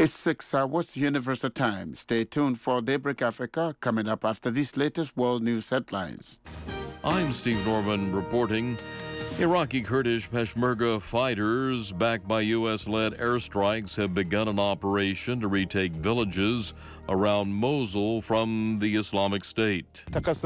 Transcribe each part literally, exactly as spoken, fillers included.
It's six hours Universal Time. Stay tuned for Daybreak Africa coming up after these latest world news headlines. I'm Steve Norman reporting. Iraqi Kurdish Peshmerga fighters, backed by U S-led airstrikes, have begun an operation to retake villages around Mosul from the Islamic State.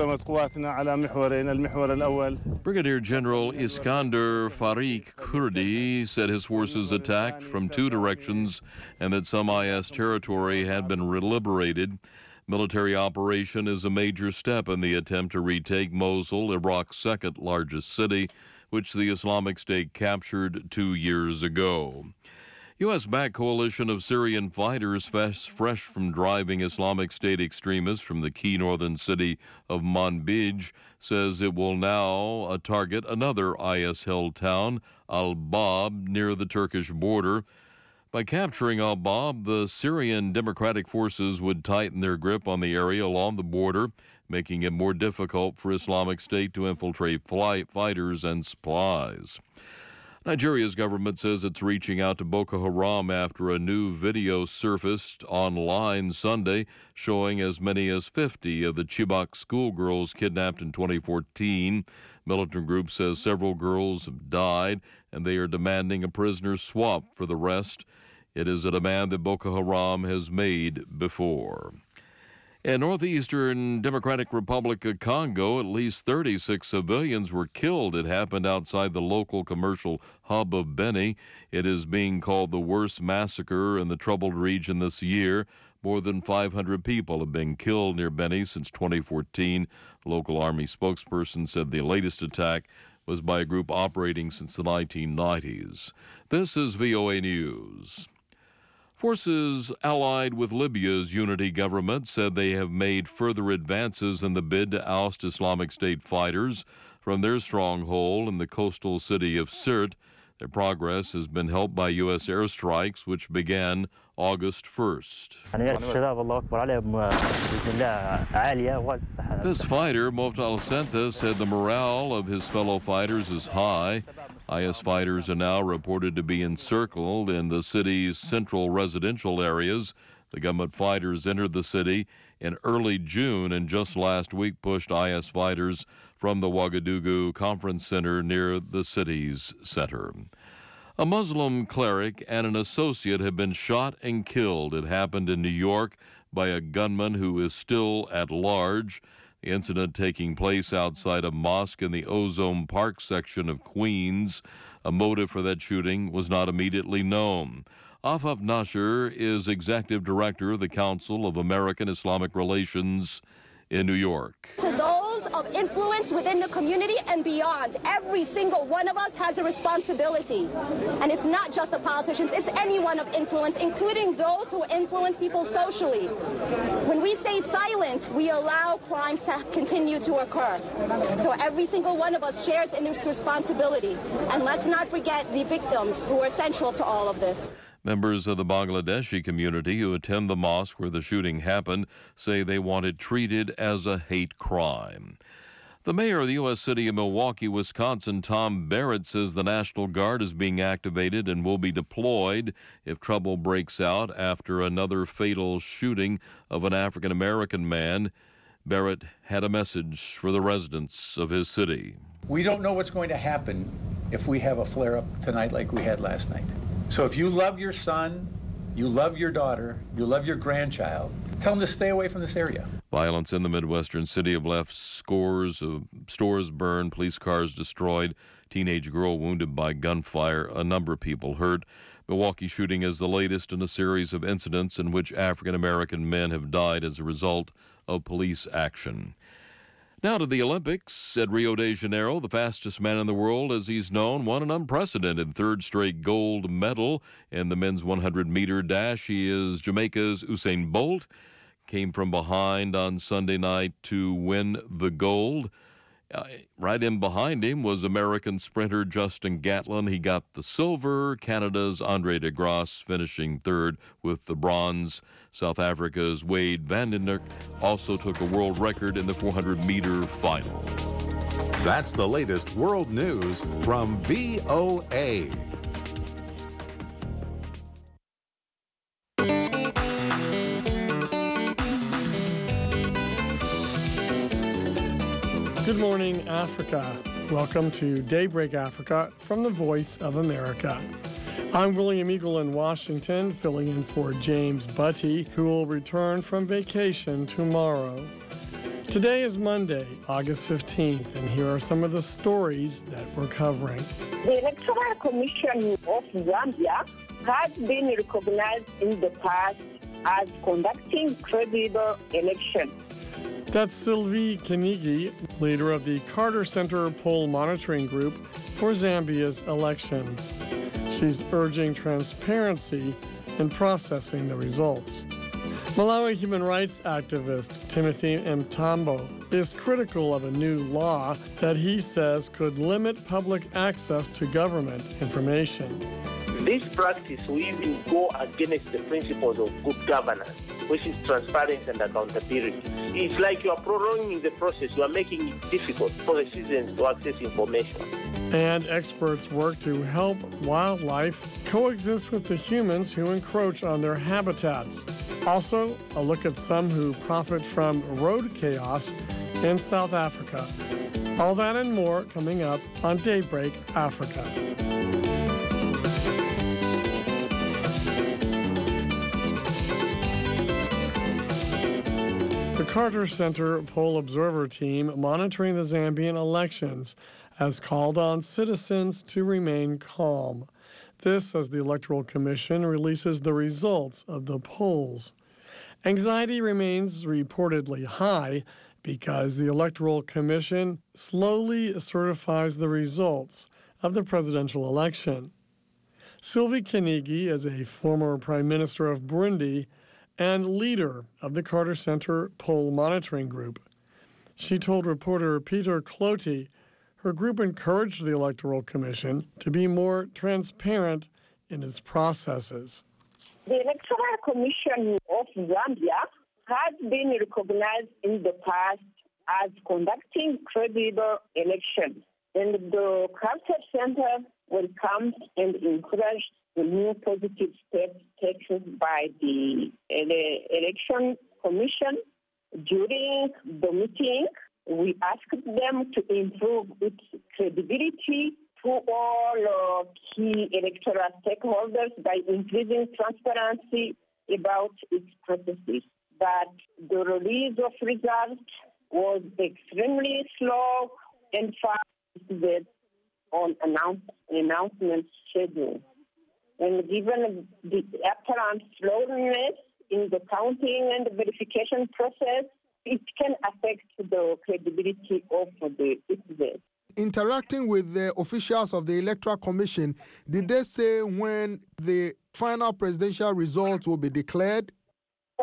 Brigadier General Iskander Farik Kurdi said his forces attacked from two directions and that some I S territory had been liberated. Military operation is a major step in the attempt to retake Mosul, Iraq's second largest city, which the Islamic State captured two years ago. U S-backed coalition of Syrian fighters fresh from driving Islamic State extremists from the key northern city of Manbij says it will now uh, target another I S-held town, Al-Bab, near the Turkish border. By capturing Al-Bab, the Syrian Democratic Forces would tighten their grip on the area along the border, making it more difficult for Islamic State to infiltrate flight fighters and supplies. Nigeria's government says it's reaching out to Boko Haram after a new video surfaced online Sunday showing as many as fifty of the Chibok schoolgirls kidnapped in twenty fourteen. Militant group says several girls have died, and they are demanding a prisoner swap for the rest. It is a demand that Boko Haram has made before. In northeastern Democratic Republic of Congo, at least thirty-six civilians were killed. It happened outside the local commercial hub of Beni. It is being called the worst massacre in the troubled region this year. More than five hundred people have been killed near Beni since twenty fourteen. A local army spokesperson said the latest attack was by a group operating since the nineteen nineties. This is V O A News. Forces allied with Libya's unity government said they have made further advances in the bid to oust Islamic State fighters from their stronghold in the coastal city of Sirte. Their progress has been helped by U S airstrikes, which began August first. This fighter, Mofta Al-Senta, said the morale of his fellow fighters is high. I S fighters are now reported to be encircled in the city's central residential areas. The government fighters entered the city in early June and just last week pushed I S fighters from the Ouagadougou Conference Center near the city's center. A Muslim cleric and an associate have been shot and killed. It happened in New York by a gunman who is still at large. The incident taking place outside a mosque in the Ozone Park section of Queens. A motive for that shooting was not immediately known. Afaf Nasher is executive director of the Council of American Islamic Relations in New York. To those of influence within the community and beyond, every single one of us has a responsibility. And it's not just the politicians, it's anyone of influence, including those who influence people socially. When we stay silent, we allow crimes to continue to occur. So every single one of us shares in this responsibility. And let's not forget the victims who are central to all of this. Members of the Bangladeshi community who attend the mosque where the shooting happened say they want it treated as a hate crime. The mayor of the U S city of Milwaukee, Wisconsin, Tom Barrett, says the National Guard is being activated and will be deployed if trouble breaks out after another fatal shooting of an African-American man. Barrett had a message for the residents of his city. We don't know what's going to happen if we have a flare-up tonight like we had last night. So if you love your son, you love your daughter, you love your grandchild, tell them to stay away from this area. Violence in the Midwestern city have left scores of stores burned, police cars destroyed, teenage girl wounded by gunfire, a number of people hurt. Milwaukee shooting is the latest in a series of incidents in which African-American men have died as a result of police action. Now to the Olympics. At Rio de Janeiro, the fastest man in the world, as he's known, won an unprecedented third straight gold medal in the men's one hundred meter dash. He is Jamaica's Usain Bolt. Came from behind on Sunday night to win the gold. Uh, right in behind him was American sprinter Justin Gatlin. He got the silver. Canada's Andre de Grasse finishing third with the bronze. South Africa's Wade van den Berg also took a world record in the four hundred meter final. That's the latest world news from V O A. Good morning, Africa. Welcome to Daybreak Africa from the Voice of America. I'm William Eagle in Washington, filling in for James Butty, who will return from vacation tomorrow. Today is Monday, August fifteenth, and here are some of the stories that we're covering. The Electoral Commission of Zambia has been recognized in the past as conducting credible elections. That's Sylvie Kinigi, leader of the Carter Center Poll Monitoring Group for Zambia's elections. She's urging transparency in processing the results. Malawi human rights activist Timothy Mtambo is critical of a new law that he says could limit public access to government information. This practice will even go against the principles of good governance, which is transparency and accountability. It's like you are prolonging the process. You are making it difficult for the citizens to access information. And experts work to help wildlife coexist with the humans who encroach on their habitats. Also, a look at some who profit from road chaos in South Africa. All that and more coming up on Daybreak Africa. The Carter Center Poll Observer Team monitoring the Zambian elections has called on citizens to remain calm. This as the Electoral Commission releases the results of the polls. Anxiety remains reportedly high because the Electoral Commission slowly certifies the results of the presidential election. Sylvie Kinigi is a former Prime Minister of Burundi and leader of the Carter Center Poll Monitoring Group. She told reporter Peter Cloti her group encouraged the Electoral Commission to be more transparent in its processes. The Electoral Commission of Zambia has been recognized in the past as conducting credible elections, and the Carter Center welcomes and encourages the new positive steps taken by the Election Commission. During the meeting, we asked them to improve its credibility to all uh, key electoral stakeholders by increasing transparency about its processes. But the release of results was extremely slow and fast on announce, announcement schedule. And given the apparent slowness in the counting and verification process, it can affect the credibility of the citizens. Interacting with the officials of the Electoral Commission, did they say when the final presidential results will be declared? Uh,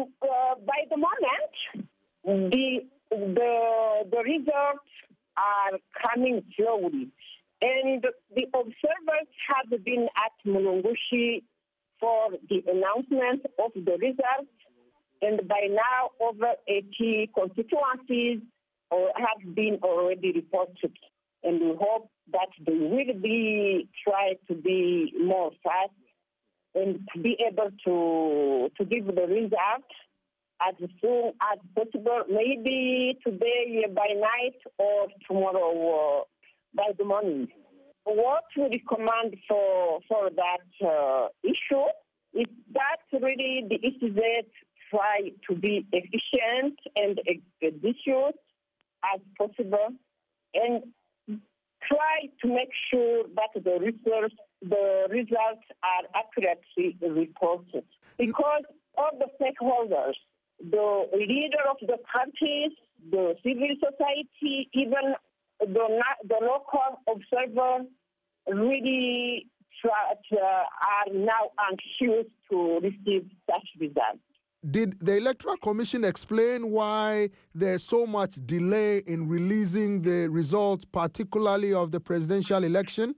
by the moment, the, the, the results are coming slowly. And the observers have been at Mulungushi for the announcement of the results. And by now, over eighty constituencies have been already reported. And we hope that they will be try to be more fast and to be able to to give the result as soon as possible, maybe today by night or tomorrow uh, by the morning. What we recommend for for that uh, issue is that really the E C Z try to be efficient and expeditious as possible and try to make sure that the results, the results are accurately reported. Because all the stakeholders, the leader of the parties, the civil society, even the, the local observers really try, uh, are now anxious to receive such results. Did the Electoral Commission explain why there's so much delay in releasing the results, particularly of the presidential election?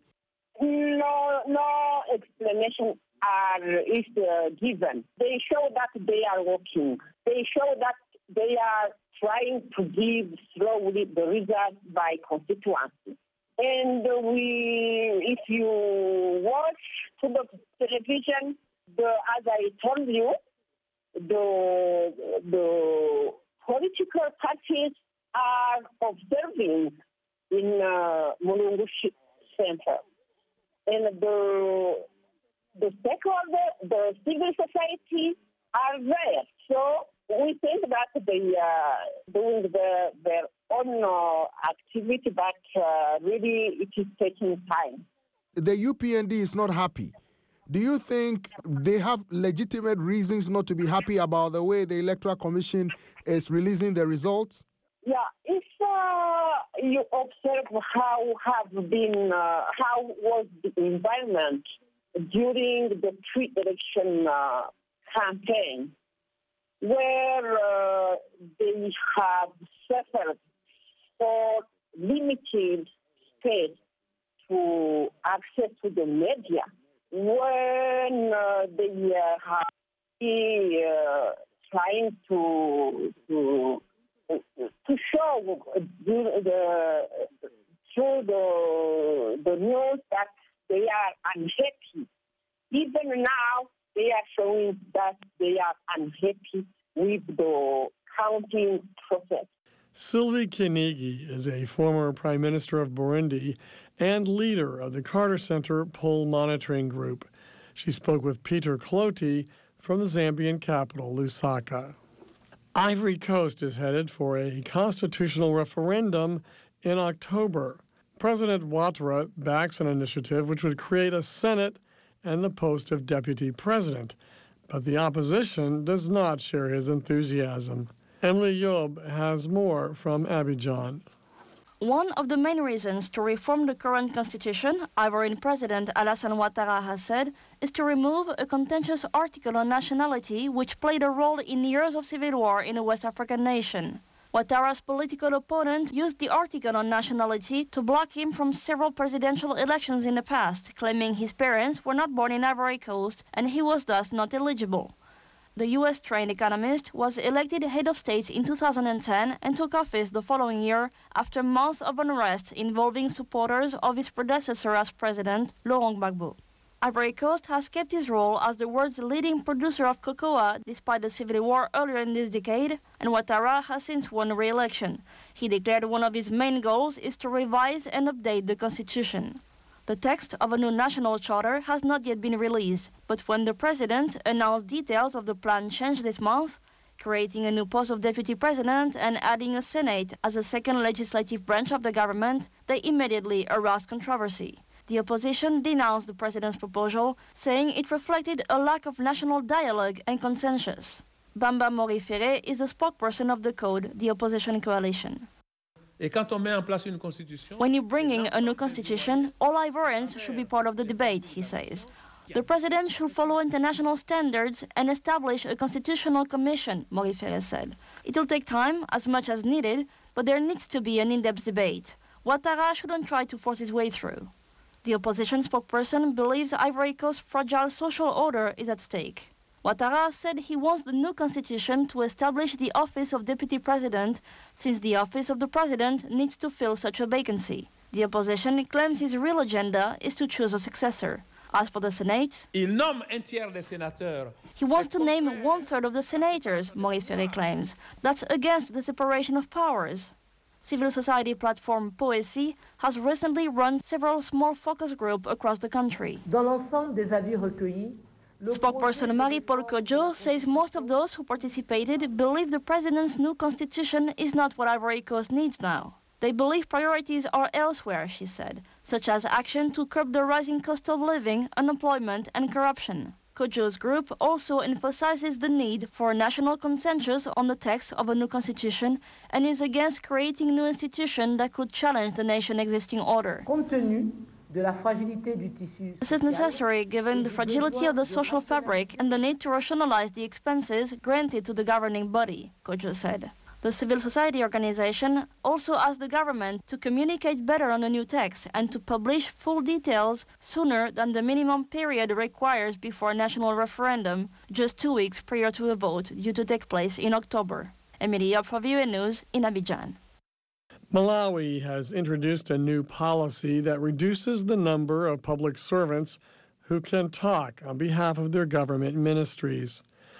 No, no explanation are, is uh, given. They show that they are working. They show that they are trying to give slowly the results by constituency. And we, if you watch to the television, the, as I told you, the the political parties are observing in uh, Mulungu Center. And the, the stakeholders, the civil society are there. So we think that they are doing the, their own uh, activity, but uh, really it is taking time. The U P N D is not happy. Do you think they have legitimate reasons not to be happy about the way the Electoral Commission is releasing the results? Yeah, if uh, you observe how have been, uh, how was the environment during the pre-election uh, campaign, where uh, they have suffered for limited space to access to the media, when uh, they uh, have been uh, trying to to to show the through the the news that they are unhappy. Even now, they are showing that they are unhappy with the counting process. Sylvie Kinigi is a former Prime Minister of Burundi and leader of the Carter Center Poll Monitoring Group. She spoke with Peter Cloti from the Zambian capital, Lusaka. Ivory Coast is headed for a constitutional referendum in October. President Ouattara backs an initiative which would create a Senate and the post of deputy president, but the opposition does not share his enthusiasm. Emily Yob has more from Abidjan. One of the main reasons to reform the current constitution, Ivorian President Alassane Ouattara has said, is to remove a contentious article on nationality which played a role in years of civil war in a West African nation. Ouattara's political opponent used the article on nationality to block him from several presidential elections in the past, claiming his parents were not born in Ivory Coast and he was thus not eligible. The U S-trained economist was elected head of state in two thousand ten and took office the following year after months of unrest involving supporters of his predecessor as president, Laurent Gbagbo. Ivory Coast has kept his role as the world's leading producer of cocoa despite the civil war earlier in this decade, and Ouattara has since won re-election. He declared one of his main goals is to revise and update the constitution. The text of a new national charter has not yet been released, but when the president announced details of the plan changed this month, creating a new post of deputy president and adding a Senate as a second legislative branch of the government, they immediately aroused controversy. The opposition denounced the president's proposal, saying it reflected a lack of national dialogue and consensus. Bamba Morifere is the spokesperson of the Code, the opposition coalition. When you bring in a new constitution, all Ivorians should be part of the debate, he says. The president should follow international standards and establish a constitutional commission, Morifere said. It will take time, as much as needed, but there needs to be an in-depth debate. Ouattara shouldn't try to force his way through. The opposition spokesperson believes Ivory Coast's fragile social order is at stake. Ouattara said he wants the new constitution to establish the office of deputy president, since the office of the president needs to fill such a vacancy. The opposition claims his real agenda is to choose a successor. As for the Senate, he wants to name one-third of the senators, Morifere claims. That's against the separation of powers. Civil society platform Poesi has recently run several small focus groups across the country. Spokesperson Marie-Paul Kodjo says most of those who participated believe the president's new constitution is not what Ivory Coast needs now. They believe priorities are elsewhere, she said, such as action to curb the rising cost of living, unemployment, and corruption. Kodjo's group also emphasizes the need for a national consensus on the text of a new constitution and is against creating new institutions that could challenge the nation's existing order. This is necessary given the fragility of the social fabric and the need to rationalize the expenses granted to the governing body, Kodjo said. The civil society organization also asked the government to communicate better on the new text and to publish full details sooner than the minimum period requires before a national referendum, just two weeks prior to a vote due to take place in October. Emily Yob for V O A News in Abidjan. Malawi has introduced a new policy that reduces the number of public servants who can talk on behalf of their government ministries.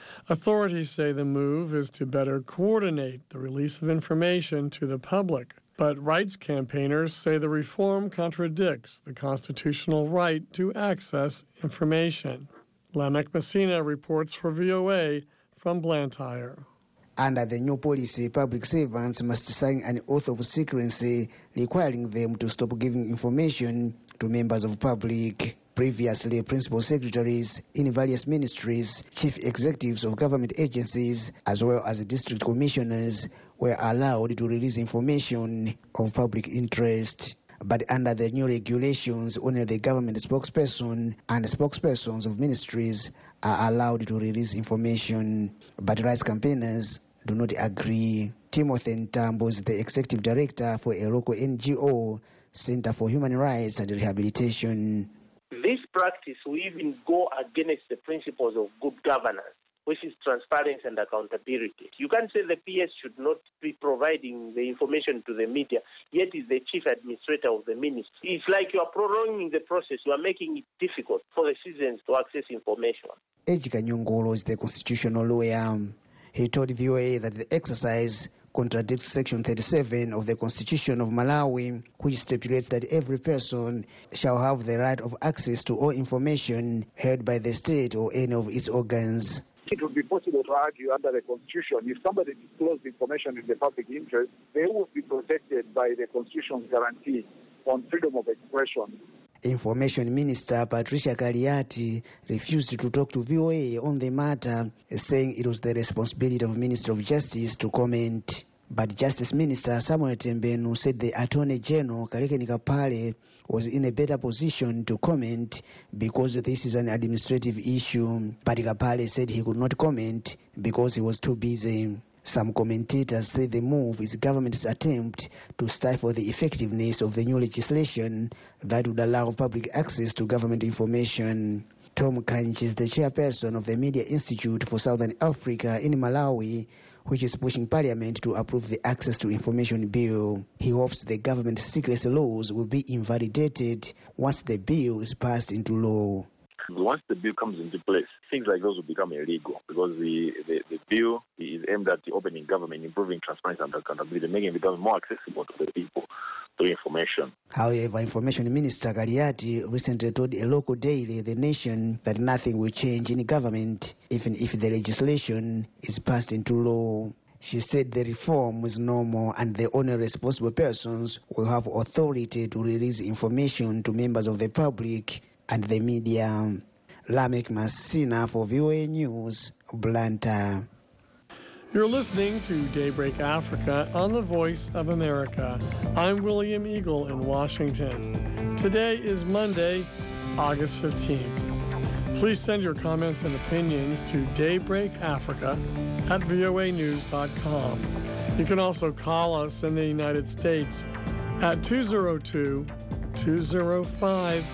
Authorities say the move is to better coordinate the release of information to the public. But rights campaigners say the reform contradicts the constitutional right to access information. Lamek Messina reports for V O A from Blantyre. Under the new policy, public servants must sign an oath of secrecy requiring them to stop giving information to members of public. Previously, principal secretaries in various ministries, chief executives of government agencies, as well as district commissioners were allowed to release information of public interest. But under the new regulations, only the government spokesperson and spokespersons of ministries are allowed to release information. But rights campaigners do not agree. Timothy Ntambo is the executive director for a local N G O, Center for Human Rights and Rehabilitation. This practice will even go against the principles of good governance, which is transparency and accountability. You can't say the P S should not be providing the information to the media, yet is the chief administrator of the ministry. It's like you are prolonging the process. You are making it difficult for the citizens to access information. Ejika Nyongolo is the constitutional lawyer. He told V O A that the exercise contradicts Section thirty-seven of the Constitution of Malawi, which stipulates that every person shall have the right of access to all information held by the state or any of its organs. It would be possible to argue under the Constitution, if somebody disclosed information in the public interest, they would be protected by the Constitution's guarantee on freedom of expression. Information Minister Patricia Kaliati refused to talk to V O A on the matter, saying it was the responsibility of Minister of Justice to comment. But Justice Minister Samuel Tembenu said the Attorney General Kalekeni Kapale was in a better position to comment because this is an administrative issue. But Kapale said he could not comment because he was too busy. Some commentators say the move is government's attempt to stifle the effectiveness of the new legislation that would allow public access to government information. Tom Kanchi is the chairperson of the Media Institute for Southern Africa in Malawi, which is pushing Parliament to approve the Access to Information Bill. He hopes the government secrecy laws will be invalidated once the bill is passed into law. Once the bill comes into place, things like those will become illegal because the, the, the bill is aimed at opening government, improving transparency and accountability, making it more accessible to the people through information. However, Information Minister Kaliati recently told a local daily, The Nation, that nothing will change in government even if the legislation is passed into law. She said the reform is normal and the only responsible persons will have authority to release information to members of the public and the media. Lamek Messina for V O A News, Blantyre. You're listening to Daybreak Africa on the Voice of America. I'm William Eagle in Washington. Today is Monday, August fifteenth. Please send your comments and opinions to daybreakafrica at v o a news dot com. You can also call us in the United States at two oh two, two oh five,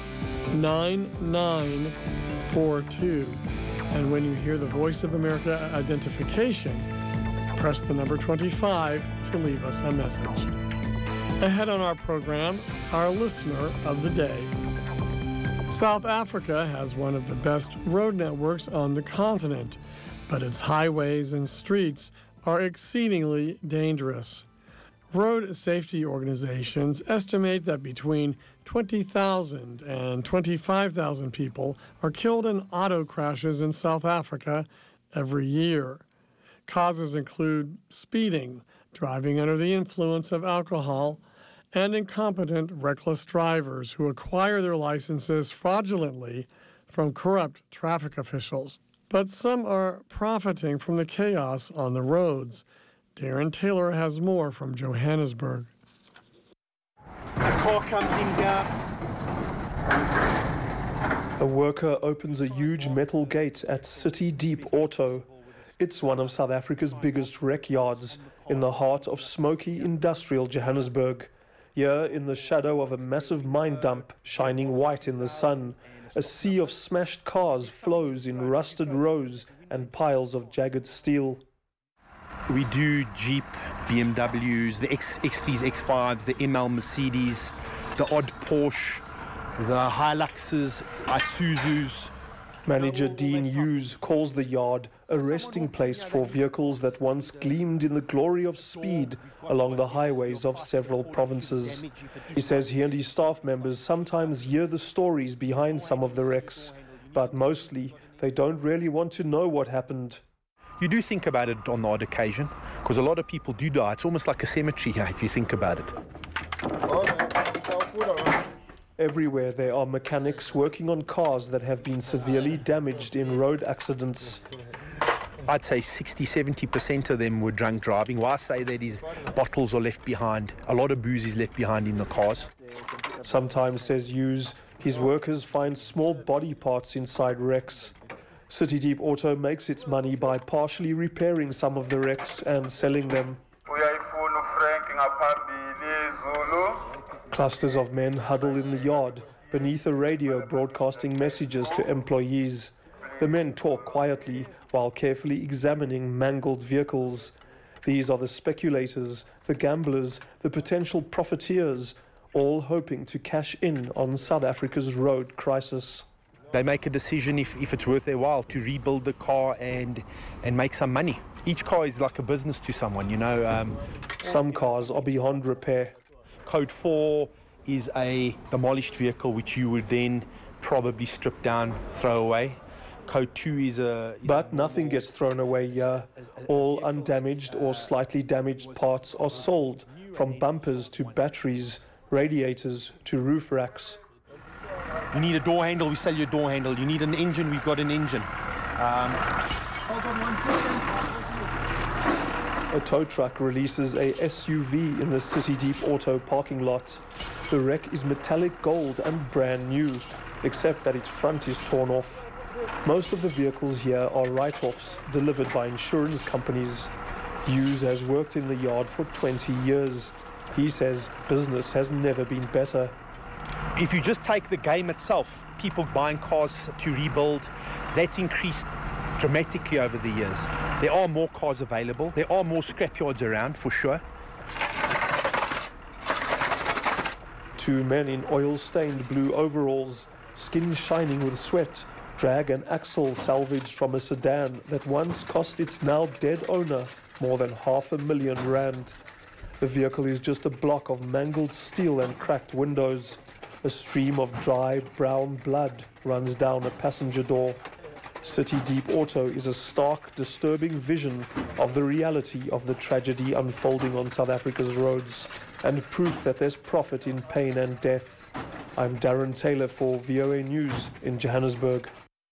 nine nine four two. And when you hear the Voice of America identification, press the number twenty-five to leave us a message. Ahead on our program, our listener of the day. South Africa has one of the best road networks on the continent, but its highways and streets are exceedingly dangerous. Road safety organizations estimate that between twenty thousand and twenty-five thousand people are killed in auto crashes in South Africa every year. Causes include speeding, driving under the influence of alcohol, and incompetent, reckless drivers who acquire their licenses fraudulently from corrupt traffic officials. But some are profiting from the chaos on the roads. Darren Taylor has more from Johannesburg. A car comes in here. A worker opens a huge metal gate at City Deep Auto. It's one of South Africa's biggest wreck yards in the heart of smoky industrial Johannesburg. Here, in the shadow of a massive mine dump shining white in the sun, a sea of smashed cars flows in rusted rows and piles of jagged steel. We do Jeep, B M Ws, the X, X threes, X fives, the M L Mercedes, the odd Porsche, the Hiluxes, Isuzus. Manager Dean Hughes calls the yard a resting place for vehicles that once gleamed in the glory of speed along the highways of several provinces. He says he and his staff members sometimes hear the stories behind some of the wrecks, but mostly they don't really want to know what happened. You do think about it on the odd occasion, because a lot of people do die. It's almost like a cemetery here, if you think about it. Everywhere there are mechanics working on cars that have been severely damaged in road accidents. I'd say sixty, seventy percent of them were drunk driving. Why I say that is bottles are left behind. A lot of booze is left behind in the cars. Sometimes, says Hughes, his workers find small body parts inside wrecks. City Deep Auto makes its money by partially repairing some of the wrecks and selling them. Clusters of men huddle in the yard beneath a radio broadcasting messages to employees. The men talk quietly while carefully examining mangled vehicles. These are the speculators, the gamblers, the potential profiteers, all hoping to cash in on South Africa's road crisis. They make a decision if, if it's worth their while to rebuild the car and and make some money. Each car is like a business to someone, you know. Um, some cars are beyond repair. Code four is a demolished vehicle which you would then probably strip down, throw away. Code two is a... Is but nothing gets thrown away here. All undamaged or slightly damaged parts are sold, from bumpers to batteries, radiators to roof racks. You need a door handle, we sell you a door handle. You need an engine, we've got an engine. Um, A tow truck releases a S U V in the City Deep Auto parking lot. The wreck is metallic gold and brand new, except that its front is torn off. Most of the vehicles here are write-offs delivered by insurance companies. Hughes has worked in the yard for twenty years. He says business has never been better. If you just take the game itself, people buying cars to rebuild, that's increased dramatically over the years. There are more cars available. There are more scrapyards around, for sure. Two men in oil-stained blue overalls, skin shining with sweat, drag an axle salvaged from a sedan that once cost its now dead owner more than half a million rand. The vehicle is just a block of mangled steel and cracked windows. A stream of dry brown blood runs down a passenger door. City Deep Auto is a stark, disturbing vision of the reality of the tragedy unfolding on South Africa's roads, and proof that there's profit in pain and death. I'm Darren Taylor for V O A News in Johannesburg.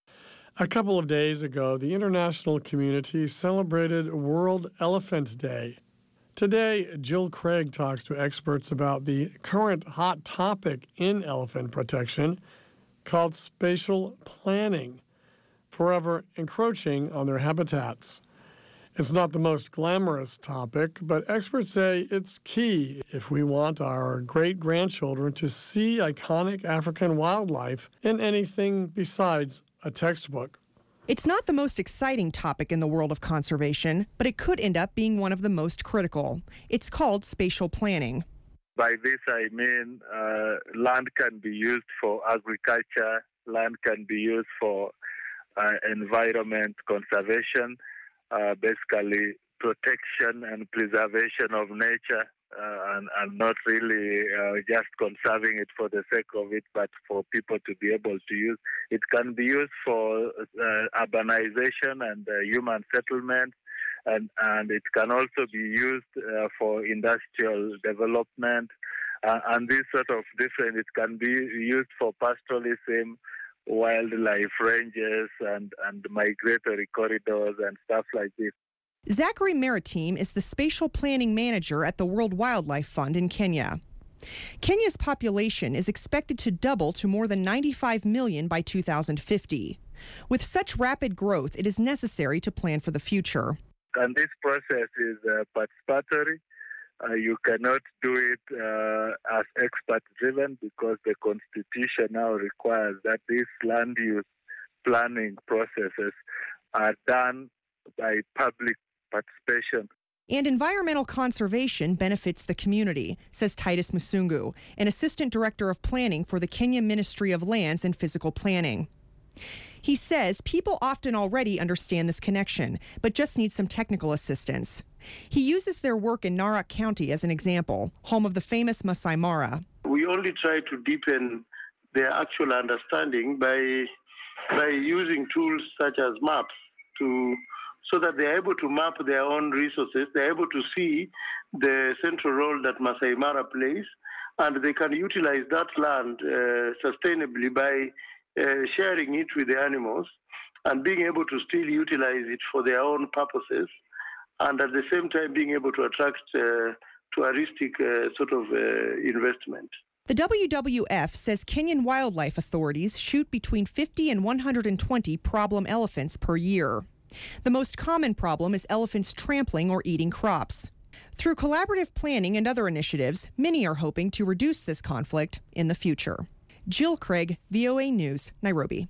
A couple of days ago, the international community celebrated World Elephant Day. Today, Jill Craig talks to experts about the current hot topic in elephant protection called spatial planning, forever encroaching on their habitats. It's not the most glamorous topic, but experts say it's key if we want our great-grandchildren to see iconic African wildlife in anything besides a textbook. It's not the most exciting topic in the world of conservation, but it could end up being one of the most critical. It's called spatial planning. By this I mean uh, land can be used for agriculture, land can be used for uh, environment conservation, uh, basically protection and preservation of nature. Uh, and, and not really uh, just conserving it for the sake of it, but for people to be able to use. It can be used for uh, urbanization and uh, human settlement, and, and it can also be used uh, for industrial development. Uh, and this sort of different, it can be used for pastoralism, wildlife ranges, and, and migratory corridors and stuff like this. Zachary Maritime is the spatial planning manager at the World Wildlife Fund in Kenya. Kenya's population is expected to double to more than ninety-five million by two thousand fifty. With such rapid growth, it is necessary to plan for the future. And this process is uh, participatory. Uh, you cannot do it uh, as expert-driven because the Constitution now requires that these land use planning processes are done by public participation. And environmental conservation benefits the community, says Titus Musungu, an assistant director of planning for the Kenya Ministry of Lands and Physical Planning. He says people often already understand this connection, but just need some technical assistance. He uses their work in Narok County as an example, home of the famous Masai Mara. We only try to deepen their actual understanding by by using tools such as maps to so that they're able to map their own resources. They're able to see the central role that Masai Mara plays, and they can utilize that land uh, sustainably by uh, sharing it with the animals and being able to still utilize it for their own purposes, and at the same time being able to attract uh, touristic uh, sort of uh, investment. The W W F says Kenyan wildlife authorities shoot between fifty and one hundred twenty problem elephants per year. The most common problem is elephants trampling or eating crops. Through collaborative planning and other initiatives, many are hoping to reduce this conflict in the future. Jill Craig, V O A News, Nairobi.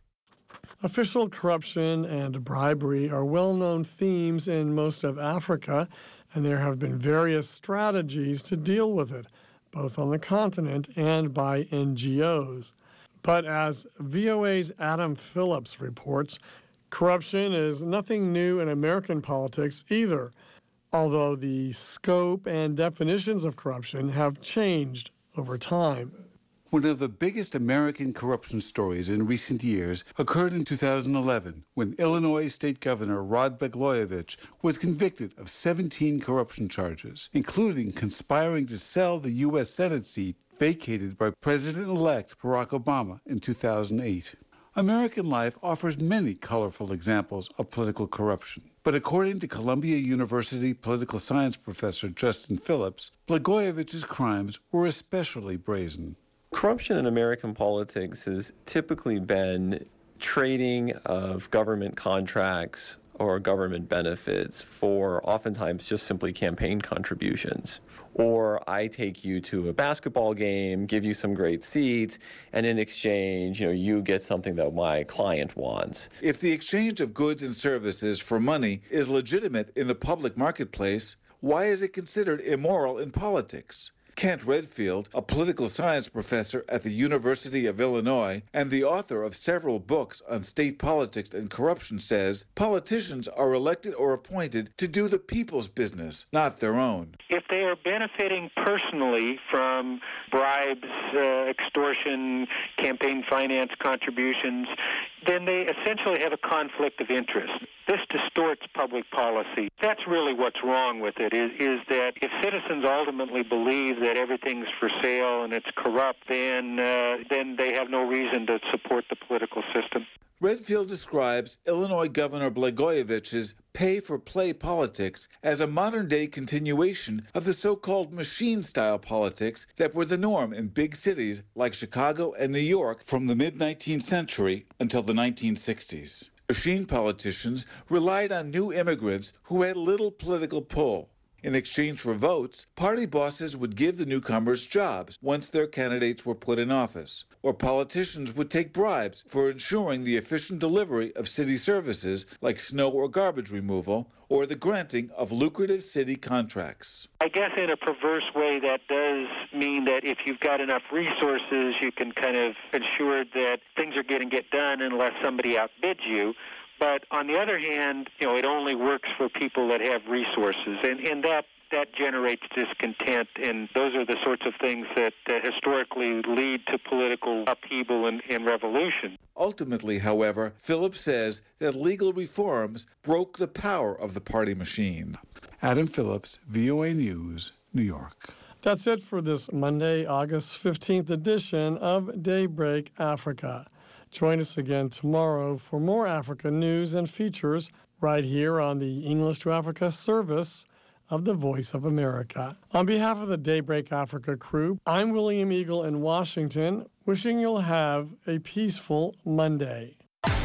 Official corruption and bribery are well-known themes in most of Africa, and there have been various strategies to deal with it, both on the continent and by N G Os. But as V O A's Adam Phillips reports, corruption is nothing new in American politics either, although the scope and definitions of corruption have changed over time. One of the biggest American corruption stories in recent years occurred in two thousand eleven when Illinois State Governor Rod Blagojevich was convicted of seventeen corruption charges, including conspiring to sell the U S Senate seat vacated by President-elect Barack Obama in two thousand eight. American life offers many colorful examples of political corruption. But according to Columbia University political science professor Justin Phillips, Blagojevich's crimes were especially brazen. Corruption in American politics has typically been trading of government contracts or government benefits for oftentimes just simply campaign contributions. Or I take you to a basketball game, give you some great seats, and in exchange, you know, you get something that my client wants. If the exchange of goods and services for money is legitimate in the public marketplace, why is it considered immoral in politics? Kent Redfield, a political science professor at the University of Illinois and the author of several books on state politics and corruption, says politicians are elected or appointed to do the people's business, not their own. If they are benefiting personally from bribes, uh, extortion, campaign finance contributions, then they essentially have a conflict of interest. This distorts public policy. That's really what's wrong with it, is, is that if citizens ultimately believe that everything's for sale and it's corrupt, then, uh, then they have no reason to support the political system. Redfield describes Illinois Governor Blagojevich's pay-for-play politics as a modern-day continuation of the so-called machine-style politics that were the norm in big cities like Chicago and New York from the mid-nineteenth century until the nineteen sixties. Machine politicians relied on new immigrants who had little political pull. In exchange for votes, party bosses would give the newcomers jobs once their candidates were put in office, or politicians would take bribes for ensuring the efficient delivery of city services like snow or garbage removal, or the granting of lucrative city contracts. I guess in a perverse way that does mean that if you've got enough resources, you can kind of ensure that things are going to get done unless somebody outbids you. But on the other hand, you know, it only works for people that have resources, and, and that, that generates discontent, and those are the sorts of things that, that historically lead to political upheaval and, and revolution. Ultimately, however, Phillips says that legal reforms broke the power of the party machine. Adam Phillips, V O A News, New York. That's it for this Monday, August fifteenth edition of Daybreak Africa. Join us again tomorrow for more Africa news and features right here on the English to Africa service of the Voice of America. On behalf of the Daybreak Africa crew, I'm William Eagle in Washington, wishing you'll have a peaceful Monday.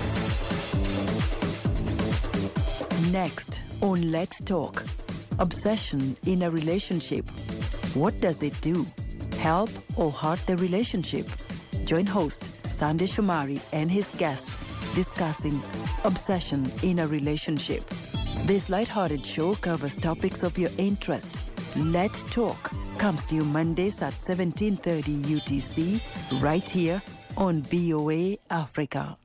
Next on Let's Talk, obsession in a relationship. What does it do? Help or hurt the relationship? Join host Sandy Shomari and his guests discussing obsession in a relationship. This lighthearted show covers topics of your interest. Let's Talk comes to you Mondays at seventeen thirty U T C right here on V O A Africa.